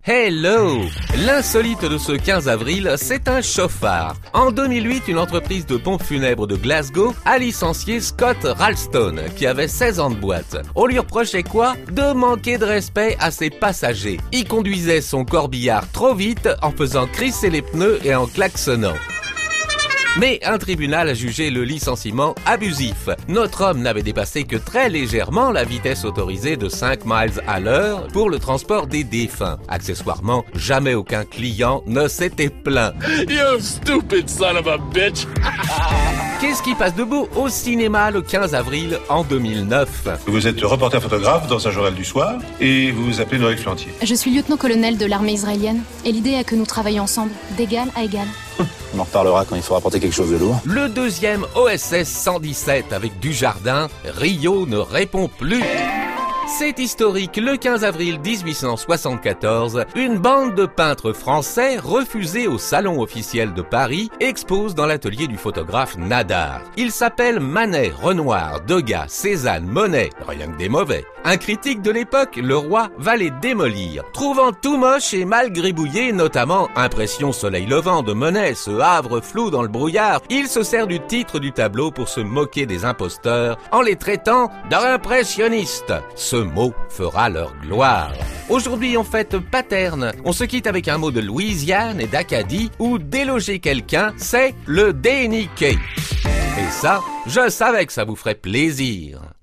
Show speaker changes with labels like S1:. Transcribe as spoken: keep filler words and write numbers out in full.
S1: Hello! L'insolite de ce quinze avril, c'est un chauffard. En deux mille huit, une entreprise de pompes funèbres de Glasgow a licencié Scott Ralston, qui avait seize ans de boîte. On lui reprochait quoi? De manquer de respect à ses passagers. Il conduisait son corbillard trop vite en faisant crisser les pneus et en klaxonnant. Mais un tribunal a jugé le licenciement abusif. Notre homme n'avait dépassé que très légèrement la vitesse autorisée de cinq miles à l'heure pour le transport des défunts. Accessoirement, jamais aucun client ne s'était plaint.
S2: You stupid son of a bitch!
S1: Qu'est-ce qui passe de beau au cinéma le quinze avril en deux mille neuf?
S3: Vous êtes reporter photographe dans un journal du soir et vous vous appelez Noël Flantier.
S4: Je suis lieutenant-colonel de l'armée israélienne et l'idée est que nous travaillons ensemble, d'égal à égal.
S5: On en reparlera quand il faudra porter quelque chose de lourd.
S1: Le deuxième O S S cent dix-sept avec Dujardin, Rio ne répond plus. C'est historique, le quinze avril dix-huit cent soixante-quatorze, une bande de peintres français refusés au Salon officiel de Paris expose dans l'atelier du photographe Nadar. Ils s'appellent Manet, Renoir, Degas, Cézanne, Monet, rien que des mauvais. Un critique de l'époque, le roi, va les démolir. Trouvant tout moche et mal gribouillé, notamment Impression soleil levant de Monet, ce havre flou dans le brouillard, il se sert du titre du tableau pour se moquer des imposteurs en les traitant d'impressionnistes. Ce mot fera leur gloire. Aujourd'hui, on fête Paterne. On se quitte avec un mot de Louisiane et d'Acadie où déloger quelqu'un, c'est le déniquer. Et ça, je savais que ça vous ferait plaisir.